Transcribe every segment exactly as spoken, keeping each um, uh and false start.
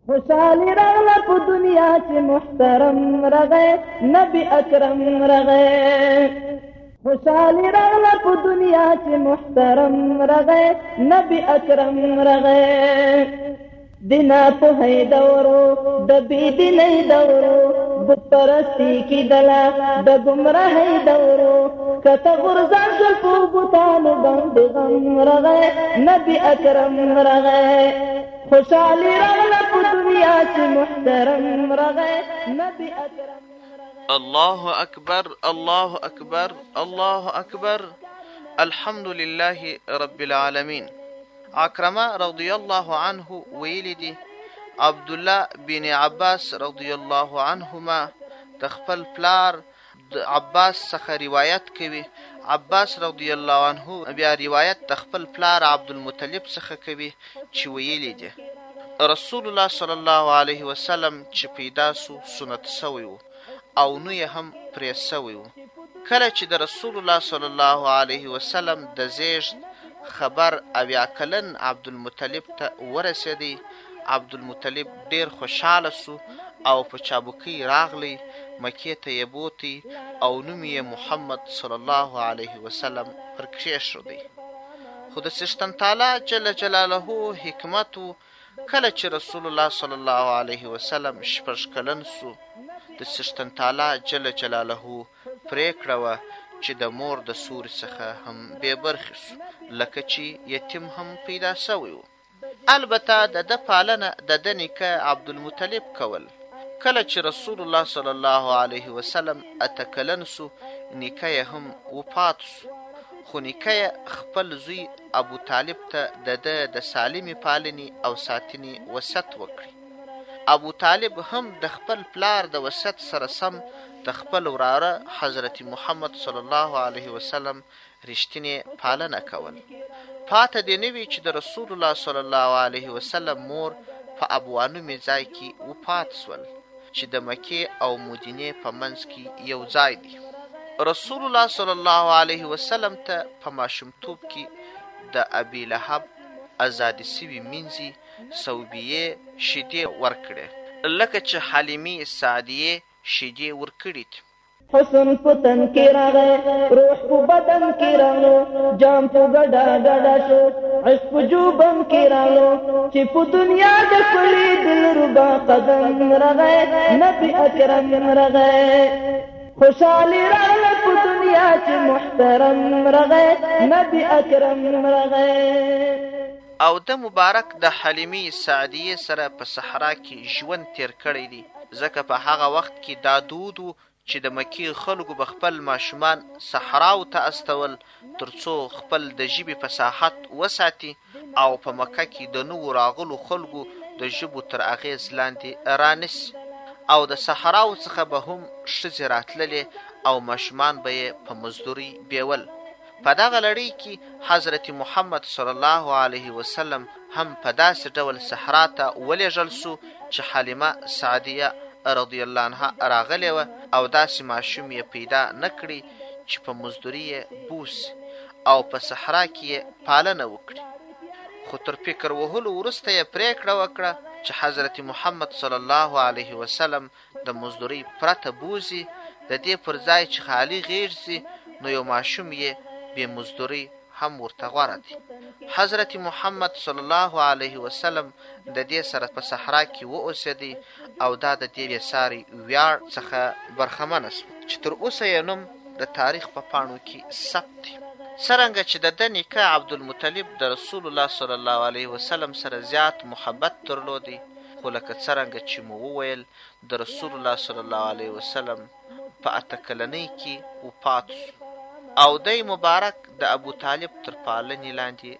خوشحالی راغله په دنیا چې محترم رغی نبی اکرم رغی خوشحالی راغله په دنیا چې محترم رغی نبی اکرم رغی دینا پوهی دورو د بېدینۍ دورو بت پرستی کېدله د ګمراهۍ دورو کته غورځان شول په بوتانو باندې غم رغی نبی اکرم رغی خوشحالی راغله په دنیا چې محترم رغی نبی اکرم الله اکبر الله اکبر الله اکبر الحمد لله رب العالمین. عکرمه رضی الله عنه ویلی دی عبد الله بن عباس رضی الله عنهما د خپل پلار د عباس څخه روایت کوي. عباس رضی الله عنه بیا روایت د خپل پلار عبدالمطلب څخه کوي چې ویلی دی رسول الله صلی الله علیه وسلم چې پیدا سو سنت سوی وو او نو یې هم پرې سوی وو. کله چې د رسول الله صلی الله علیه وسلم د زیږد خبر اویا کلن عبدالمطلب ته ورسېدی، عبدالمطلب ډیر خوشحاله سو او په چابکۍ راغلی، مکې ته یې بوتی او نوم یې محمد صلی الله علیه وسلم پر کښېښودی. خو د څښتن تعالی جل جلاله حکمت و، کله چې رسول الله صلی الله علیه وسلم شپږ کلن سو د څښتن تعالی جل جلاله پرېکړه وه چې د مور د سوري څخه هم بې برخې سو، لکه چې یتیم هم پیدا سوی و. البته د ده پالنه د ده نیکه عبدالمطلب کول. کله چې رسول الله صلی الله علیه وسلم اته کلن سو نیکه یې هم وفات سو، خو نیکه یې خپل زوی ابو طالب ته د ده د سالمې پالنې او ساتنې وصیت وکړي. ابو طالب هم د خپل پلار د وصیت سره سم د خپل وراره حضرت محمد صلی الله علیه وسلم رښتینې پالنه کول. پاته دې نه وي چې د رسول الله صلی الله علیه وسلم مور په ابوانومې ځای کې وفات سول چې د مکې او مدینې په منځ کې یو ځای دی. رسول الله صلی الله علیه وسلم ته په ماشومتوب کې د ابي لهب ازادي سوي مینځي صوبیې شیدې ورکړې، لکه چې حلیمې سعدیې شیدې ورکړې دي. حسن په تن کې راغی، روح په بدن کې راغلو، جام په ګډا ګډا شو، عشق په جوبن کې راغلو چې په دنیا د کلی دلربا قدم راغی نبی اکرم راغی. خوشحالی راغله په دنیا چې محترم راغی نبی اکرم راغی. او د مبارک د حلیمې سعدیې سره په صحرا کې ژوند تیر کړی دی، ځکه په هغه وخت کې دا دود و چې د مکې خلکو به خپل ماشومان صحراو ته استول ترڅو خپل د ژبې فصاحت وساتي او په مکه کې د نوو راغلو خلکو د ژبو تر اغېز لاندې رانیسي. او د صحراو څخه به هم ښځې راتللې او ماشومان به یې په مزدوري بیول. په دغه لړۍ کې حضرت محمد صلی الله علیه وسلم هم په داسې ډول صحرا ته ولېږل سو چې حلیمه سعدیه رضی الله عنها راغلې وه او داسې ماشوم یې پیدا نه کړي چې په مزدوري یې بوسي او په صحرا کې یې پالنه وکړي. خو تر فکر وهلو وروسته یې پرېکړه وکړه چې حضرت محمد صلی الله علیه وسلم د مزدورۍ پرته بوزي، د دې پر ځای چې خالي غېږ نو یو ماشوم یې بې مزدورۍ هم ورته غوره دی. حضرت محمد صلی الله علیه وسلم د دې سره په صحرا کې واوسېدی او دا د دې بېساري ویاړ څخه برخمنه سو چې تر اوسه یې نوم د تاریخ په پاڼو کې ثبت دی. څرنګه چې د ده نیکه عبدالمطلب د رسول الله صلی الله علیه وسلم سره زیات محبت درلودی، خو لکه څرنګه چې مو وویل د رسول الله صلی الله علیه وسلم په اته کلنۍ کې وفات سو او دی مبارک د ابو طالب تر پالنې لاندې.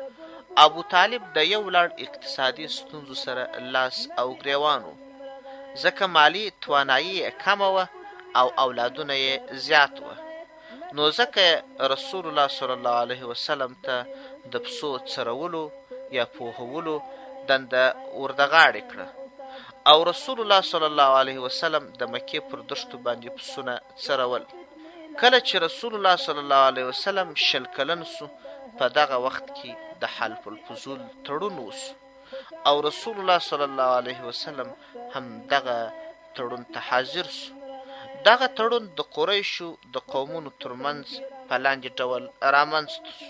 ابو طالب د یو لړ اقتصادي ستونزو سره لاس او ګریوان و، ځکه مالی توانایي یې کمه وه او اولادونه یې زیات وه، نو ځکه رسول الله صلی الله علیه وسلم ته د پسو څرولو یا پوهولو دنده وردغاړې کړه او رسول الله صلی الله علیه وسلم د مکې پر دښتو باندې پسونه څرول. کله چې رسول الله صلی الله علیه وسلم شل کلن سو، په دغه وخت کې د حلف الفضول تړون وسو او رسول الله صلی الله علیه وسلم هم دغه تړون ته حاضر سو. دغه تړون د قریشو د قومونو ترمنځ په لاندې ډول رامنځته سو.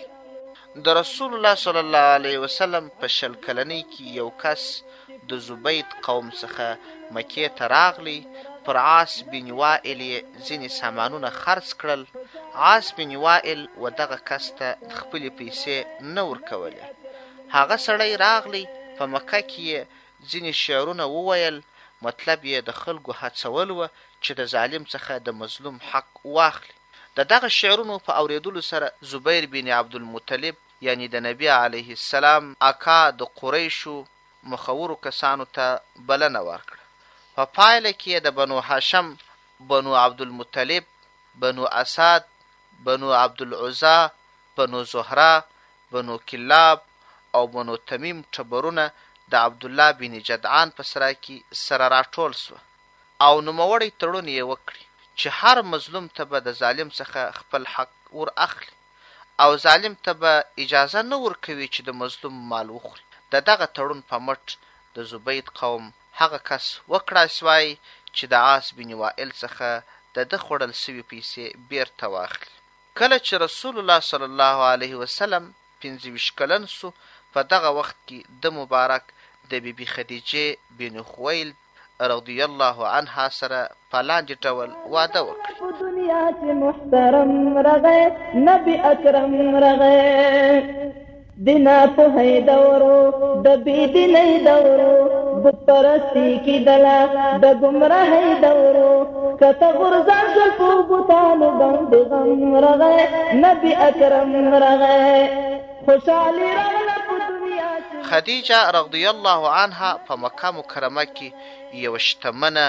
د رسول الله صلی الله علیه وسلم په شل کلنۍ کې یو کس د زبید قوم څخه مکې ته راغلی. پر عاص بن وائل یې ځینې سامانونه خرڅ کړل. عاص بن وائل و دغه کس ته خپلې پیسې نه ورکولې. هغه سړی راغلی، په مکه کې یې ځینې شعرونه وویل. مطلب یې د خلکو هڅول و چې د ظالم څخه د مظلوم حق واخلي. د دغه شعرونو په اوریدلو سره زبیر بن عبدالمطلب یعنی د نبی علیه السلام اکا د قریشو مخورو کسانو ته بلنه ورکړه. په پایله کې د بنو هاشم، بنو عبدالمطلب، بنو اسد، بنو عبدالعزا، بنو زهره، بنو کلاب او بنو تمیم ټبرونه د عبدالله بن جدعان په سره کې سره راټول سوه او نوموړی تړون یې وکړي چې هر مظلوم ته به د ظالم څخه خپل حق ور اخلي او ظالم ته به اجازه نه ورکوي چې د مظلوم مال وخوري. د دغه تړون په مټ د زبید قوم هغه کس وکړای سوای چې د عاص بن وائل څخه د ده خوړل سوي پیسې بیرته واخلي. کله چې رسول الله صلی الله علیه وسلم پنځه ویشت کلن سو، په دغه وخت کې د مبارک د بی بی خدیجه بن خویلد رضی الله عنها سره په لاندې ډول واده وکړ. په دنیا کې محترم رغی نبی اکرم رغی، دینا په هی دورو د بی دینۍ دورو، بت پرستی کی دلا د گمراهۍ دورو، کته غرزان شل په بوتانو باندې غم رغی نبی اکرم رغی، خوشحالي راغله په دنیا کې. خدیجه رضی الله عنها په مکه مکرمه کې یو شتمنه،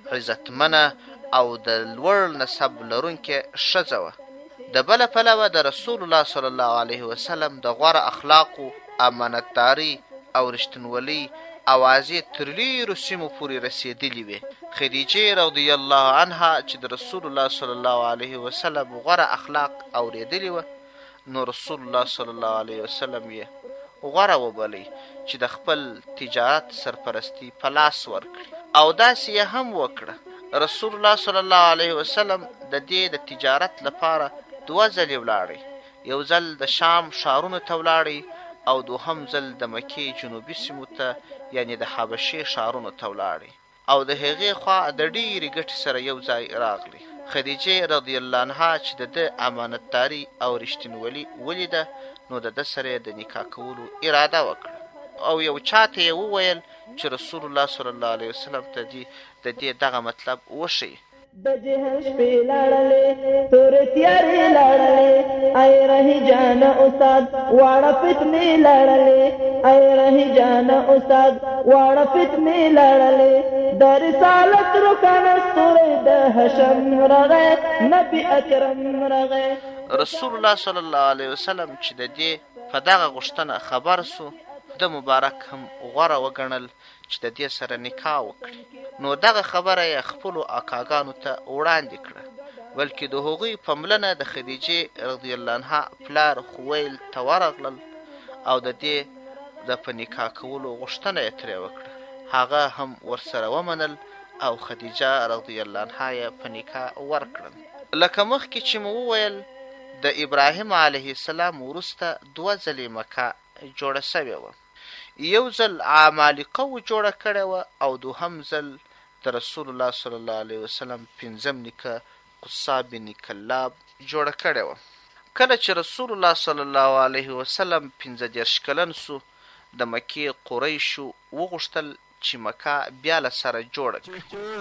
عزتمنه او د لوړ نسب لرونکې ښځه وه. د بله پلوه د رسول الله صلی الله علیه وسلم د غوره اخلاقو، امانتداري او رښتینولۍ اوازې تر لیرو سیمو پورې رسېدلې وې. خدیجې رضی الله عنها چې د رسول الله صلی الله علیه وسلم غوره اخلاق اورېدلې وه، نو رسول الله صلی الله علیه وسلم یې غوره وبلی چې د خپل تجارت سرپرستی په لاس ورکړي او داسې یې هم وکړه. رسول الله صلی الله علیه وسلم د دې د تجارت لپاره دوه ځلې ولاړی. یو ځل د شام ښارونو ته ولاړی او دوهم ځل د مکې جنوبي سیمو ته یعنې د حبشې ښارونو ته ولاړی او د هغې خوا د ډېرې ګټې سره یو ځای راغلی. خدیجې رضی الله عنها چې د ده امانتداري او رښتینولي ولیده، نو د ده سره د نکاح کولو اراده وکړه او یو چاته یې وویل چې رسول الله صلی الله علیه وسلم ته دې د دې دغه مطلب وښیي. د جهل شپې لاړلې تورې تیارې لاړلې، ای رهي جان استاد واړه فتنې لاړلې، ای رهي جان استاد واړه فتنې لاړلې، د رسالت روښانه ستوري د هشم رغی نبی اکرم رغی. رسول الله صلی الله علیه وسلم چې د دې په دغه غوښتنه خبر سو، د مبارک هم غوره وګڼل چې د دې سره نکاح وکړي. نو دغه خبره یې خپلو اکاګانو ته وړاندې کړه، بلکې د هغوی په مړنه د خدیجې رضی الله عنها پلار خویل ته ورغلل او د دې د په نکاح کولو غوښتنه یې ترې وکړه. هغه هم ورسره ومنل او خدیجه رضی الله عنها یې په نکاح ورکړل. لکه مخکې چې مو وویل، د ابراهیم علیه السلام وروسته دوه ځلې مکه جوړه سوې وه. یو ځل عمالقه و جوړه کړې وه او دوهم ځل د رسول الله صلی الله علیه وسلم پنځم نیکه قصه بن کلاب جوړه کړې وه. کله چې رسول الله صلی الله علیه وسلم پنځه دېرش کلن سو، د مکې قریشو وغوښتل چې مکه بیا له سره جوړه کړي.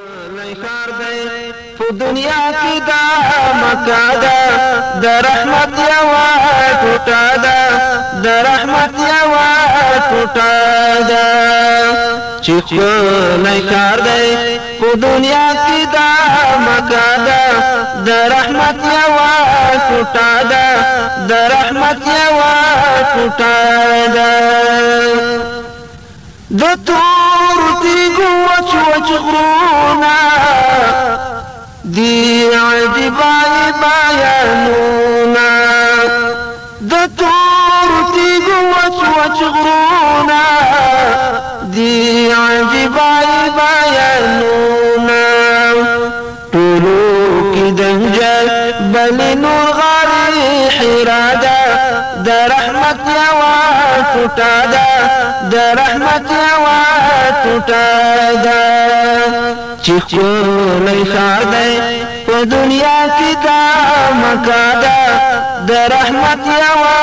په دنیا کې دا مکه ده د رحمت یوه ټوټه ده، د رحمت یوه ټوټه ده چې ښکلی ښار دی. په دنیا کې دا مکه ده د رحمت یوه ټوټه ده، د رحمت یوه ټوټه ده. د تور تیږو وچ وچ غرونه دی عجیبه بیانونه، د تور تیږو وچ وچ غرونا دی عجیبای بیانونا طولو کی دنجل بلی نور غاری حرادا در رحمت یوا ټوټادا در رحمت یوا ټوټادا چې کولای خار دی په دنیا کې دا مکادا در رحمت یوا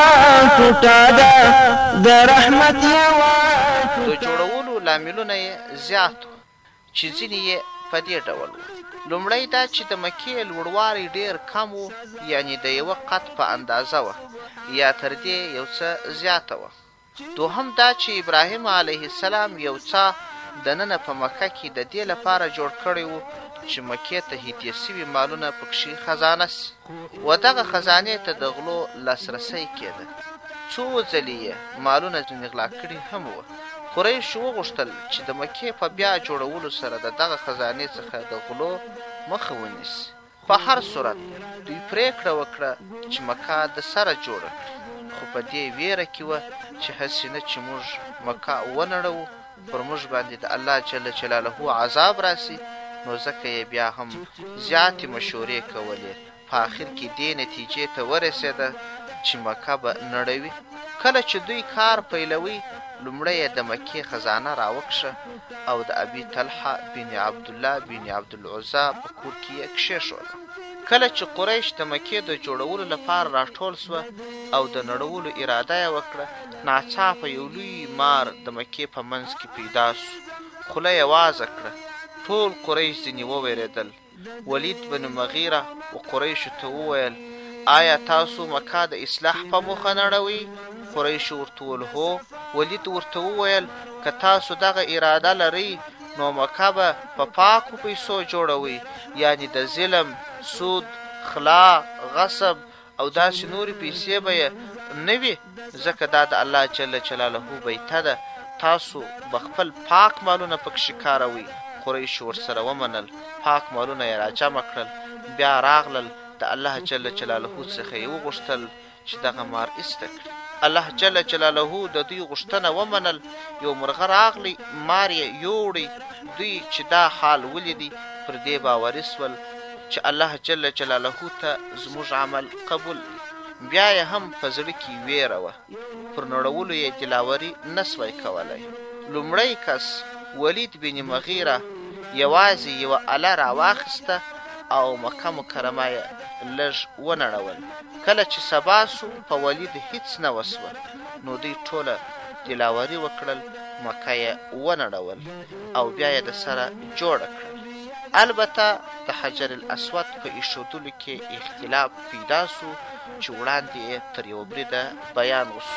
ټوټادا در رحمت یوا د جوړولو لاملونه یې زیات چې ځینې یې په دې ډول لومړی دا چې د مکې لوړوالی ډېر کم و یعنې د یوه قط په اندازه وه یا تر دې یو څه زیاته وه دوهم دا چې ابراهیم علیه السلام یو څه دننه په مکه کې د دې لپاره جوړ کړی و چې مکې ته هدیه سوي مالونه پکښې خزانه سي و دغه خزانې ته د غلو لاسرسی کېده څو ځلې یې مالونه ځینې غلا کړي هم وه قریشو وغوښتل چې د مکې په بیا جوړولو سره د دغه خزانې څخه د غلو مخه ونیسي په هر صورت دوی پرېکړه وکړه چې مکه د سره جوړه کړي خو په دې ویره کې وه چې هسې نه چې موږ مکه ونړوو پر موږ باندې د الله جل جلاله عذاب راسي نو ځکه یې بیا هم زیاتې مشورې کولې په آخر کې دې نتیجې ته ورسېده چې مکه به نړوي کله چې دوی کار پیلوي لومړی یې د مکې خزانه راوکشه او د ابي طلحه بن عبدالله بن عبدالعزا په کور کې یې کښېښوده کله چې قریش د مکې د جوړولو لپاره راټول سوه او د نړولو اراده یې وکړه ناڅاپه یو لوی مار د مکې په منځ کې پیدا سو خوله یې وازه کړه ټول قریش ځینې وویرېدل ولید بن مغیره و قریشو ته وویل آیا تاسو مکه د اصلاح په موخه نړوئ قریشو ورته وویل هو ولید ورته وویل که تاسو دغه اراده لرئ نو مکه به په پاکو پیسو جوړوئ یعنې د ظلم سود خلا غصب او داسې نورې پیسې به یې نه وي ځکه دا د الله جل جلاله بیته ده تاسو به خپل پاک مالونه پکښې کاروئ قریشو ورسره ومنل پاک مالونه یې راجمع کړل بیا راغلل د الله جل جلاله څخه یې وغوښتل چې دغه مار ایسته کړي الله جل جلاله د دوی غوښتنه ومنل یو مرغه راغلی مار یې یوړی دوی چې دا حال ولیدي پر دې باوري سول چې الله جل جلاله ته زموږ عمل قبول بیا یې هم په زړه کې ویره وه پر نړولو یې دلاوري نه سوی کولی لومړی کس ولید بن مغیره یوازې یوه اله راواخیسته او مکه مکرمه یې لږ ونړول کله چې سبا سو په ولید هیڅ نه وسوه نو دوی ټوله دلاوري وکړل مکه یې ونړول او بیا یې د سره جوړه کړل البته د حجر الاسود په ایښودلو کې اختلاف پیدا سو چې وړاندې یې تر یو بریده بیان وسو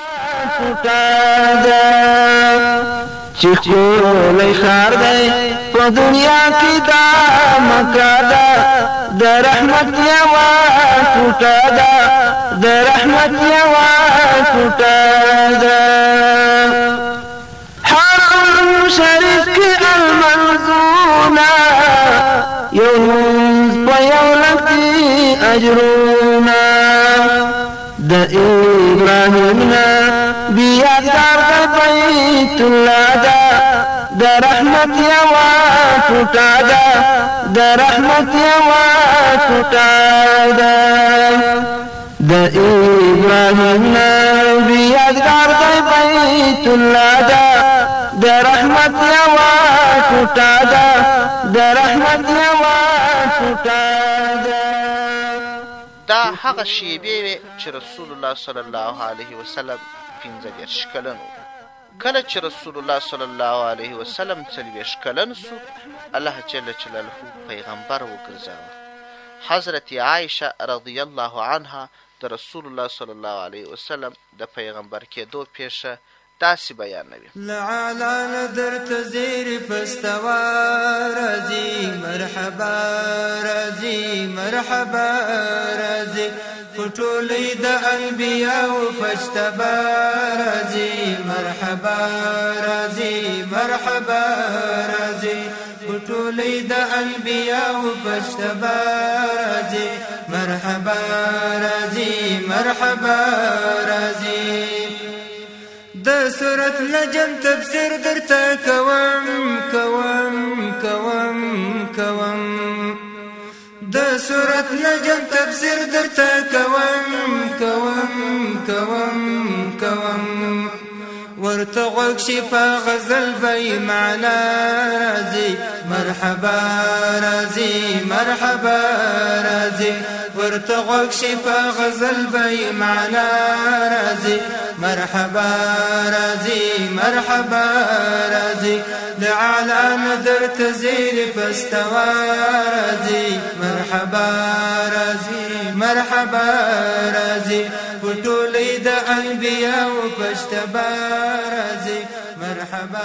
چې ښکلی ښار دی په دنیا کې دا مکه ده د رحمت یوه ټوټه ده د رحمت یوه ټوټه ده حرم شریف کې المنزونه یو لمونځ په یو لکې اجرونه د ابراهیم نه بیادار د بیت الله ده د رحمت یوه ټوټه ده د رحمت یوه ټوټه ده د ابراهیم نه بیادار د بیت الله ده د رحمت یوه ټوټه ده د رحمت یوه ټوټه ده دا هغه شیبې وې چې رسول الله صلی الله علیه وسلم پنځه دېرش کلن و کله چې رسول الله صلی الله علیه وسلم څلوېښت کلن سو الله جل جلاله پیغمبر وګرځاوه حضرت عایشه رضی الله عنها د رسول الله صلی الله علیه وسلم د پیغمبر کېدو پیښه داسې بیانوي لعلان درته زیر پستوا راځي مرحبا راځي مرحبا راځي پټولې د انبیاء فاجتبا راځي مرحبا راځي مرحبا راځي پټولې د انبیاء فاجتبا راځي مرحبا راځي مرحبا راځي د سورت نجم تفسیر درته کوم کوم کوم کوم د سورت نجم تفسیر درته کوم کوم کوم کوم ورته غوږ شي په غزل به معنا راځي مرحبا راځي مرحبا راځي ورته غوږ شي په غزل به معنا راځي مرحبا راځي مرحبا راځي لعلى نظر تزيل فاستوى راځي مرحبا راځي مرحبا راځي وټولې د انبیاء پښتبا راځي مرحبا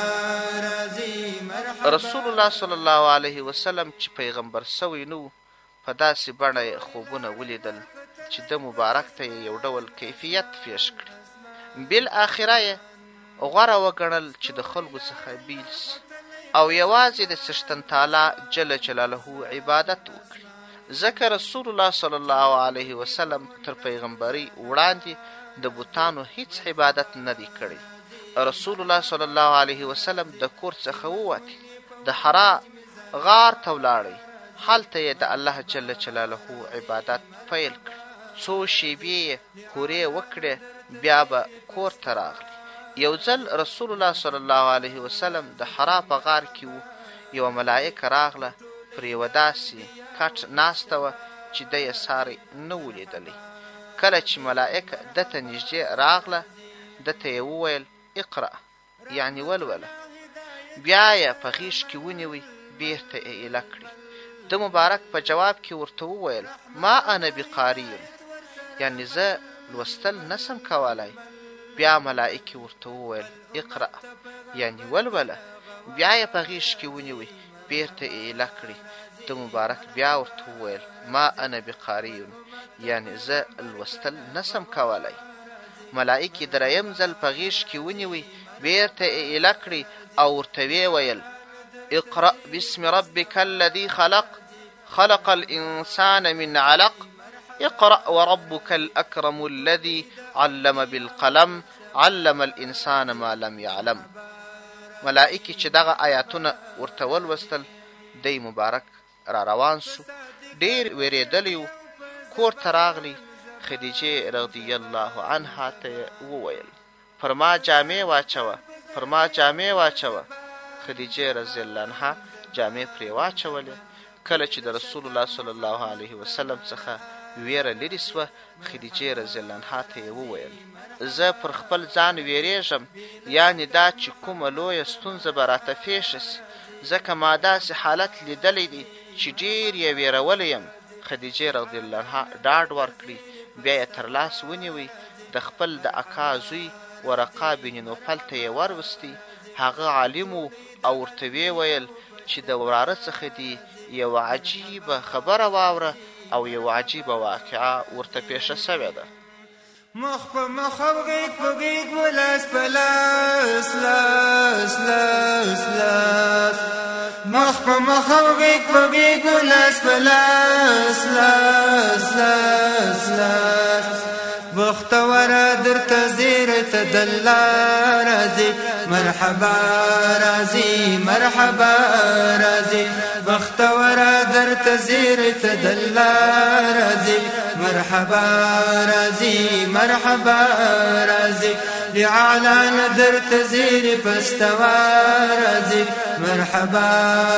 راځي مرحبا. رسول الله صلی الله علیه وسلم چې پیغمبر سوی نو په داسې بڼه خوبونه ولیدل چې د مبارک ته یو ډول کیفیت پیش کړي. بالاخره یې غوره وګڼل چې د خلکو څخه بیل سي او یوازې د څښتن تعالی جل جلاله عبادت وکړي. ځکه رسول الله صلی الله علیه وسلم تر پیغمبري وړاندې د بوتانو هیڅ عبادت نه دی کړی. رسول الله صلی الله علیه وسلم د کور څخه ووتی، د حرا غار ته ولاړی، هلته یې د الله جل جلاله عبادت پیل کړ. څو شیبې هورې وکړې بیا به کور ته راغلی. یو ځل رسول الله صلی الله علیه وسلم د حرا په غار کې و، یوه ملایکه راغله، پر یوه داسې کټ ناسته وه چې ده یې ساری نه و لیدلی. کله چې ملایکه ده ته نږدې راغله ده ته یې وویل اقرأ، یعنې ولوله. بیا یې په غیږ کې ونیوی، بیرته یې ایله کړي. د مبارک په جواب کې ورته وویل ما انا بقاری، یعنې زه لوستل نسم کولی. بیا ملائکې ورته وویل اقرأ، یعنې ولوله. بیا یې په غیږ کې ونیوی، بیرته یې ایله کړي. د مبارک بیا ورته وویل ما انا بقاری، یعنې زه لوستل نسم کولی. ملائکې دریم ځل په غیږ کې ونیوی، بیرته یې ایله کړي او ورته ویې ویل اقرأ باسم ربك الذي خلق خلق الإنسان من علق اقرأ وربك الأكرم الذي علم بالقلم علم الإنسان ما لم يعلم. ملائکې چې دغه آیاتونه ورته ولوستل، دی مبارک را روان سو، ډېر ویرېدلی و. کور ته راغلی. خدیجې رضی الله عنها ته وویل پر ما جامې واچوه، پر ما جامې واچوه. خدیجې رضی الله عنها جامې پرې واچولې. کله چې د رسول الله صلی الله علیه وسلم څخه ویره لرې سوه، خدیجې رضی الله عنها ته یې وویل زه پر خپل ځان ویرېږم، یعنې دا چې کومه لویه ستونزه به راته پیښه سي، ځکه ما داسې حالت لیدلی دی چې ډېر یې ویرولی یم. خدیجې رضی الله عنها ډاډ ورکړي. بیا یې تر لاس ونیوی، د خپل د اکا زوی ورقه بن نوفل ته یې وروستی. هغه عالم و او ورته ویې ویل چې د وراره څخه دي یوه عجیبه خبره واوره او یوه عجیبه واقعه ورته پیښه سوې ده. مخ په مخ او غیږ په غیږ و لاس په لاس لاس لاس لاس مخ په مخ او غیږ په غیږ و لاس په لاس لاس لاس لاس بختوره درته زیره ته د الله راځي مرحبا راځي مرحبا راځي بختوره درته زیره ته د الله راځي مرحبا راځي مرحبا راځي لعلى درته زیره پستوا راځي مرحبا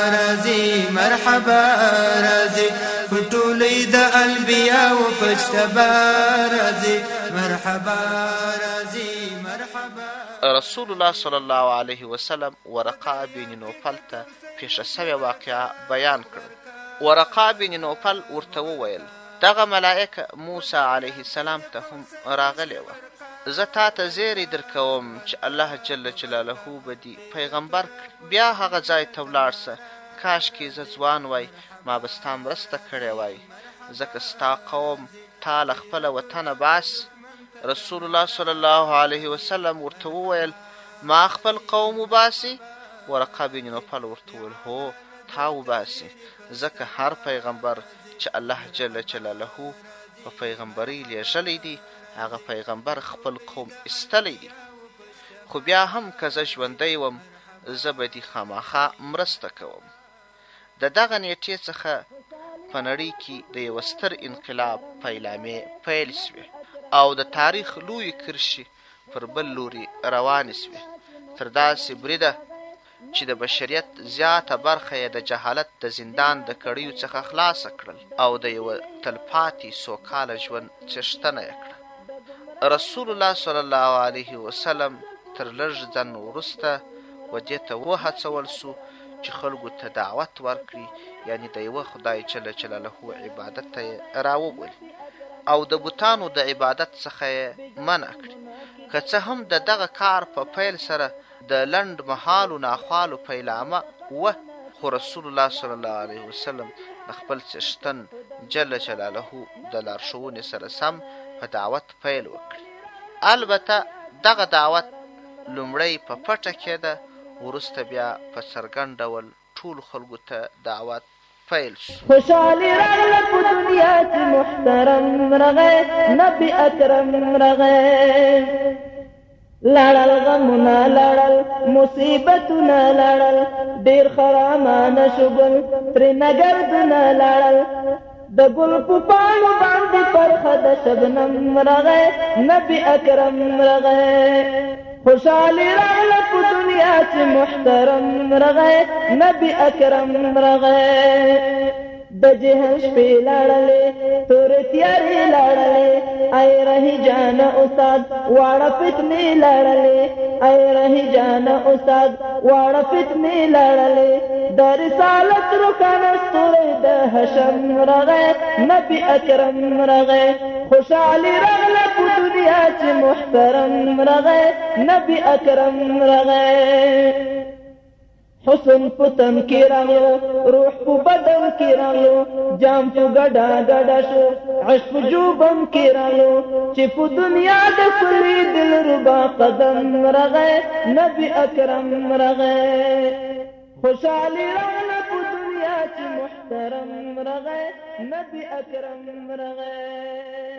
راځي مرحبا راځي پټولې د انبیاء او پښتبا راځي مرحبا راځي مرحبا. رسول الله صلی الله علیه وسلم ورقه بن نوفل ته پیښه سوې واقعه بیان کړه. ورقه بن نوفل ورته وویل دغه ملائکه موسی علیه السلام ته هم راغلی وه. زه تا ته زیری در کوم چې الله جل جلاله به دې پیغمبر کړي. بیا هغه ځای ته ولاړ سه، کاشکې زه ځوان وای ما به ستا مرسته کړې وای، ځکه ستا قوم تا له خپله وطنه باسي. رسول الله صلی الله علیه وسلم ورته وویل ما خپل قوم وباسي؟ ورقه بن نوفل ورته وویل هو تا وباسي، ځکه هر پیغمبر چې الله جل جلاله په پیغمبري لیږلی دی هغه پیغمبر خپل قوم ایستلی دی. خو بیا هم که زه ژوندی وم زه به دې خامخا مرسته کوم. د دغه نیټې څخه په نړۍ کې د یوه ستر انقلاب پیلامې پیل سوې او د تاریخ لویې کرښې پر بل لوري روانې سوې، تر داسې بریده چې د بشریت زیاته برخه یې د جهالت د زندان د کړیو څخه خلاصه کړل او د یوه تلپاتې سوکاله ژوند څښتنه یې کړه. رسول الله صلی الله علیه وسلم تر لږ ځنډ وروسته و دې ته وهڅول سو چې خلکو ته دعوت ورکړي، یعنې د یوه خدای جل جلاله عبادت ته یې راوبولي او د بوتانو د عبادت څخه یې منع کړي. که څه هم د دغه کار په پیل سره د لنډ مهالو ناخوالو پیلامه وه، خو رسول الله صلی الله علیه وسلم د خپل څښتن جل جلاله د لارښوونې سره سم په دعوت پیل وکړي. البته دغه دعوت لومړی په پټه کېده، وروسته بیا په څرګند ډول ټولو خلکو ته دعوت پیل شو. خوشحالي راغله په دنیا کې محترم رغی، نبي اکرم رغی. لاړل غمونه لاړل مصیبتونه لاړل، ډېر خرامانه شوګل ترېنه ګردونه لاړل. د ګل په پاڼو باندې پرخه د شبنم رغی، نبي اکرم رغی. خوشحالي راغله په دنیا کې محترم رغی، نبي اکرم رغی. د جهل شپې لاړلې تورې تیارې لاړلې، ای رهي جان استاد واړه فتنې لاړلې، ای رهي جان استاد واړه فتنې لاړلې. د رسالت روښانه ستوری د هشم رغی، نبي اکرم رغی. خوشحالي راغله په دنیا چې محترم رغی، نبي اکرم رغی. حسن په تن کې راغلو، روح په بدن کې راغلو، جام په ګډا ګډا شو، عشق په جوبم کې راغلو، چې په دنیا د کلی دلربا قدم رغی، نبي اکرم رغی. خوشحالي راغله په دنیا چې محترم رغی، نبي اکرم رغی.